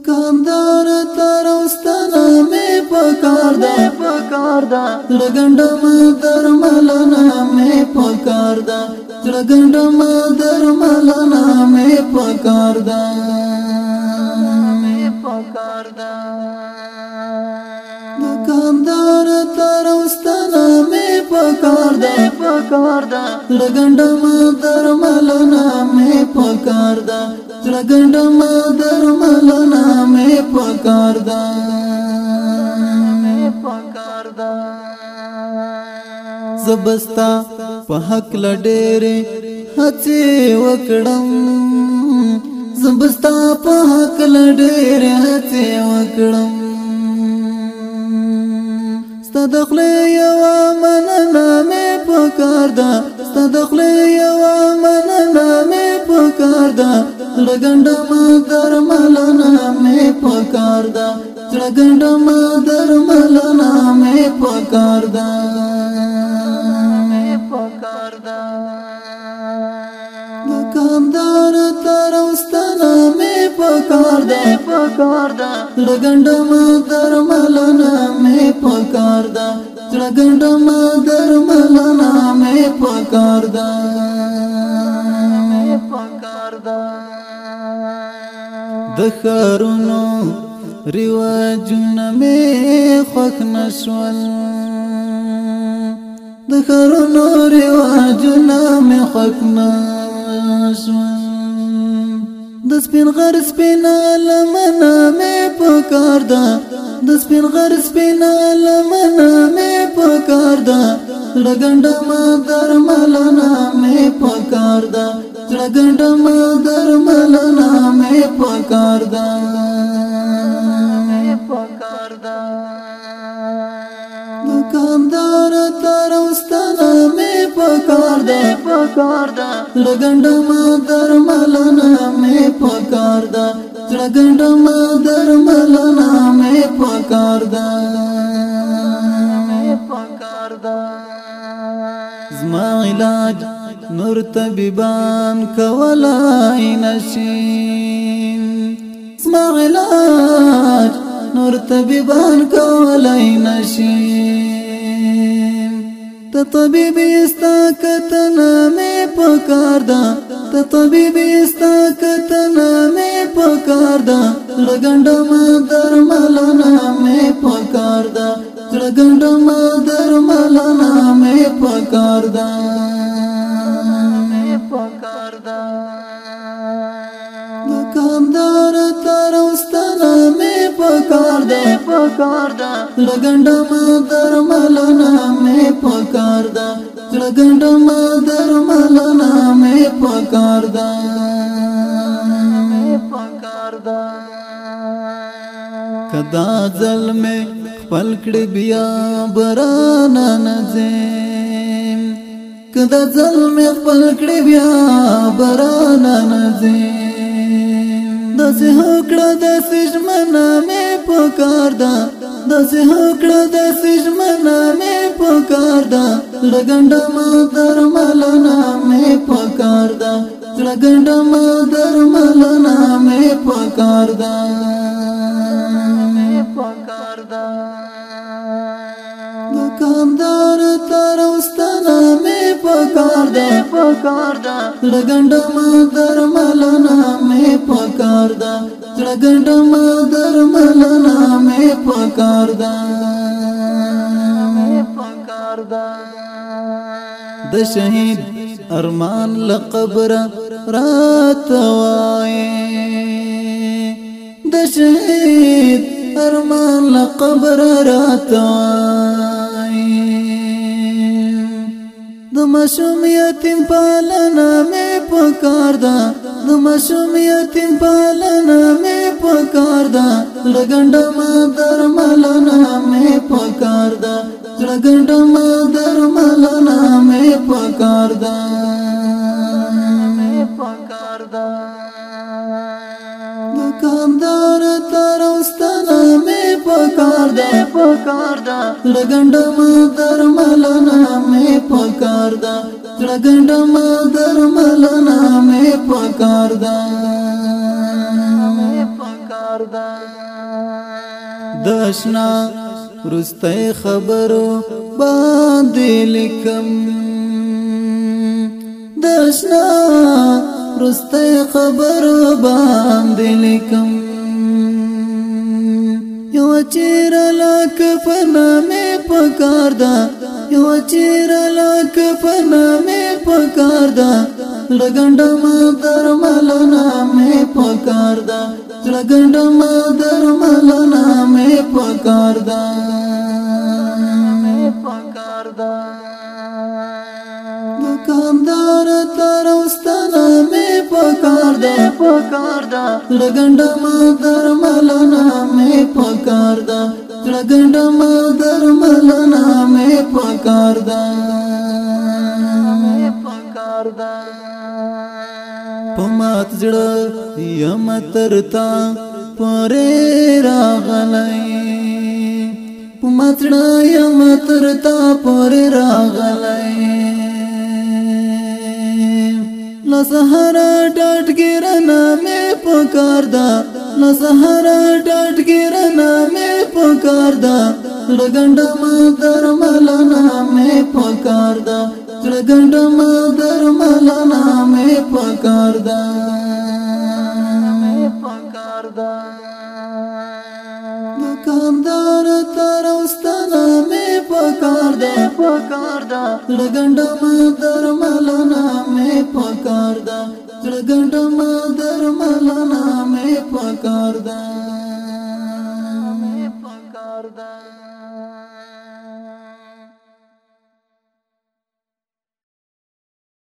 دکاندار تروستنا می پکار دا زړګندم درملنا می پکار دا زړګندم درملنا می پکار دا دکاندار تروستنا می پکار دا زړګندم درملنا می پکار دا زړګندم درملنا می پکار دا زبستا په حق لډېره هڅه وکړم زبستا په حق لډېره هڅه وکړم ستدخل یو مننه می پکار دا ستدخل یو مننه می پکار دا زړګندم درملنا می پکار دا زړګندم درملنا می پکار دا دکاندار تروستنا می پکار دا زړګندم درملنا می پکار دا زړګندم درملنا می پکار دا د خارونو رواجونه می خوښ نشول د خارونو رواجونه می خوښ نشول د سپین غر سپین لمنه می پکار دا د سپین غر سپین لمنه می پکار دا زړګندم درملنا می پکار دا زړګندم درملنا می پکار دا دکاندار تروستنا می پکار دا زړګندم درملنا می پکار دا زړګندم درملنا می پکار دا زما علاج نور طبيبان کولای نشي زما علاج نور طبيبان کولای نشي ته طبيب استاکتنا می پکار دا ته طبيب استاکتنا می پکار دا زړګندم درملنا می پکار دا زړګندم درملنا می پکار دا دکاندار تروستنا می پکار دا زړګندم درملنا می پکار دا زړګندم درملنا می پکار دا کدا ظلم خپل کړي بیا برانا نځم کدا ظلم خپل کړي بیا برانا نځم داسې هکړه داسې ژمنه مې پکار ده داسې هکړه داسې ژمنه مې پکار ده زړګندم درملنا مې پکار ده زړګندم درملنا مې پکار ده دکاندار تروستنا می پکار دا زړګندم درملنا می پکار دا زړګندم درملنا می پکار دا د شهید ارمان لقبر رات وای د شهید ارمان لقبر رات وای د مشوم یتیم پالنا می پکار دا د مشوم یتیم پالنا می پکار دا زړګندم درملنا می پکار دا زړګندم درملنا می پکار دا دکاندار تروستنا می پکار دا زړګندم درملنا می پکار دا زړګندم درملنا می پکار دا پکار دا دشنا رسته خبرو باندې لیکم دشنا رسته خبرو باندې لیکم یو چیر لاک پنامه پکار دا یو چیر لاک پنامه پکار دا لګندم درمل نامه پکار دا لګندم درمل نامه پکار دا دکاندار تر واستنه مې پکار دا لګندم درمل نامه پکار دا لګندم درمل نامه پکار دا پمات زړه یم ترتا پرې راغلای پمات زړه یم ترتا پرې راغلای لسهرا ډاټ ګرنا مې پکار دا لسهرا ډاټ ګرنا مې پکار دا لګندم درمل نامه پکار دا لګندم درمل نامه پکار دا دکاندار تر واستنه مې پکار دا لګندم درمل نامه پکار دا لګندم درمل نامه پکار دا